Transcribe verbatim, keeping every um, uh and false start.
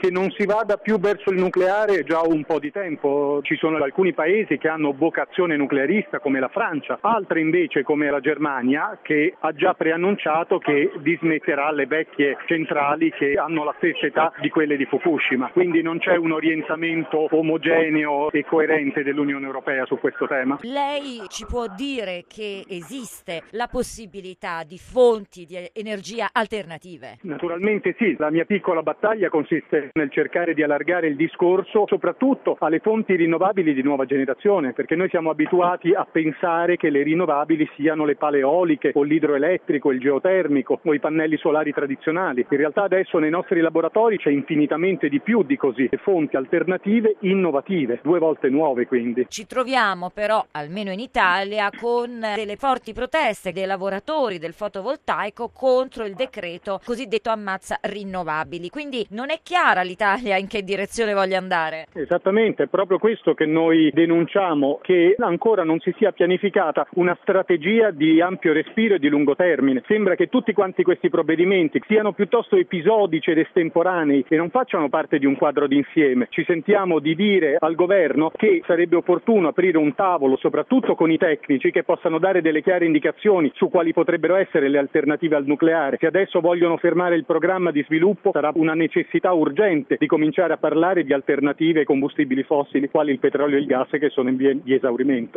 Che non si vada più verso il nucleare è già un po' di tempo. Ci sono alcuni paesi che hanno vocazione nuclearista come la Francia, altre invece come la Germania che ha già preannunciato che dismetterà le vecchie centrali che hanno la stessa età di quelle di Fukushima. Quindi non c'è un orientamento omogeneo e coerente dell'Unione Europea su questo tema. Lei ci può dire che esiste la possibilità di fonti di energia alternative? Naturalmente sì, la mia piccola battaglia consiste nel cercare di allargare il discorso soprattutto alle fonti rinnovabili di nuova generazione, perché noi siamo abituati a pensare che le rinnovabili siano le pale eoliche o l'idroelettrico, il geotermico o i pannelli solari tradizionali. In realtà adesso nei nostri laboratori c'è infinitamente di più di così, fonti alternative innovative, due volte nuove quindi. Ci troviamo però, almeno in Italia, con delle forti proteste dei lavoratori del fotovoltaico contro il decreto cosiddetto ammazza rinnovabili. Quindi non è chiara l'Italia in che direzione voglia andare. Esattamente, è proprio questo che noi denunciamo, che ancora non si sia pianificata una strategia di ampio respiro e di lungo termine. Sembra che tutti quanti questi provvedimenti siano piuttosto episodici ed estemporanei e non facciano parte di un quadro d'insieme. Ci sentiamo di dire al governo che sarebbe opportuno aprire un tavolo, soprattutto con i tecnici, che possano dare delle chiare indicazioni su quali potrebbero essere le alternative al nucleare. Se adesso vogliono fermare il programma di sviluppo, sarà una necessità urgente di cominciare a parlare di alternative ai combustibili fossili, quali il petrolio e il gas, che sono in via di esaurimento.